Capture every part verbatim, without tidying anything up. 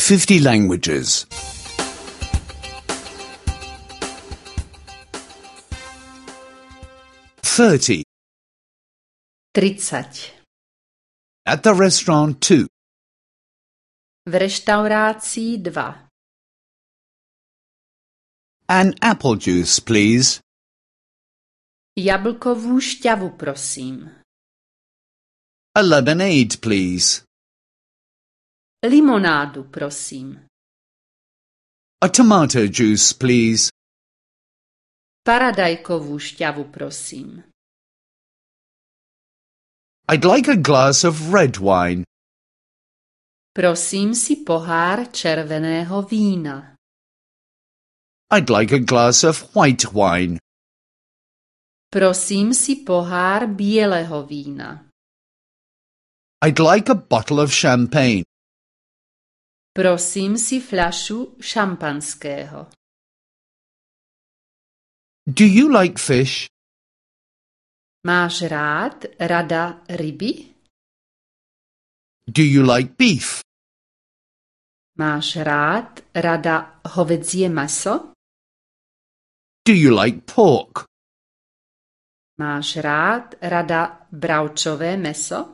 fifty languages. thirty. tridsať. At the restaurant two. V reštaurácii dva. An apple juice, please. Jablkovú šťavu, prosím. A lemonade, please. Limonádu, prosím. A tomato juice, please. Paradajkovú šťavu, prosím. I'd like a glass of red wine. Prosím si pohár červeného vína. I'd like a glass of white wine. Prosím si pohár bieleho vína. I'd like a bottle of champagne. Prosím si fľašu šampanského. Do you like fish? Máš rád, rada ryby? Do you like beef? Máš rád, rada hovädzie mäso? Do you like pork? Máš rád, rada bravčové mäso?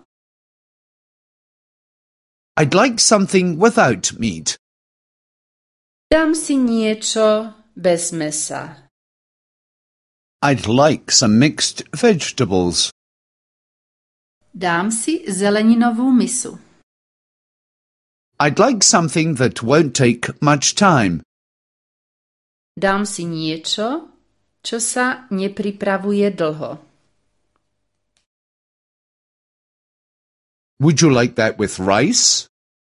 I'd like something without meat. Dám si niečo bez mäsa. I'd like some mixed vegetables. Dám si zeleninovú misu. I'd like something that won't take much time. Dám si niečo, čo sa nepripravuje dlho. Would you like that with rice?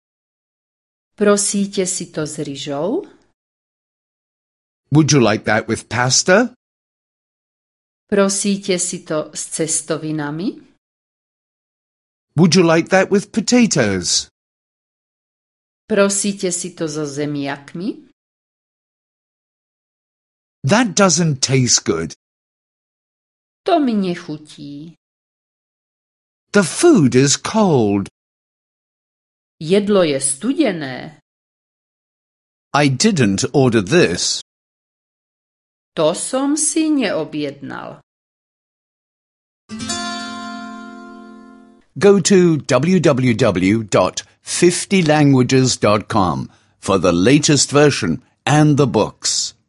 Prosíte si to s ryžou? Would you like that with pasta? Prosíte si to s cestovinami? Would you like that with potatoes? Prosíte si to so zemiakmi? That doesn't taste good. To mi nechutí. The food is cold. Jedlo je studené. I didn't order this. To som si neobjednal. Go to w w w dot fifty languages dot com for the latest version and the books.